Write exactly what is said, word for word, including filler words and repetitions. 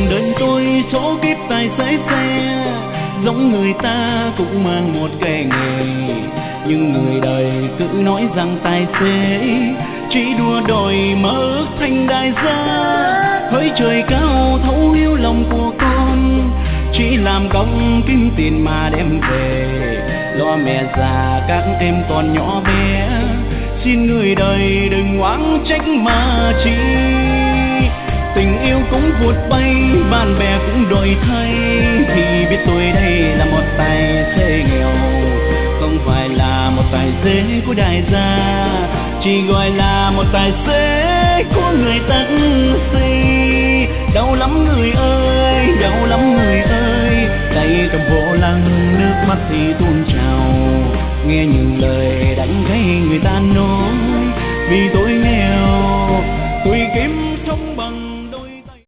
đời tôi số kiếp tài xế xe, giống người ta cũng mang một cái nghề, nhưng người đời cứ nói rằng tài xế chỉ đua đòi mơ ước thành đại gia. Hỡi trời cao thấu hiểu lòng của con, chỉ làm công kiếm tiền mà đem về, lo mẹ già các em còn nhỏ bé. Xin người đời đừng oán trách mà chi, tình yêu cũng vụt bay, bạn bè cũng đổi thay. Thì biết tôi đây là một tài xế nghèo, không phải là một tài xế của đại gia, chỉ gọi là một tài xế của người taxi. Đau lắm người ơi, đau lắm người ơi, tay cầm vô lăng nước mắt thì tuôn trào, nghe những lời đắng cay người ta nói. Vì tôi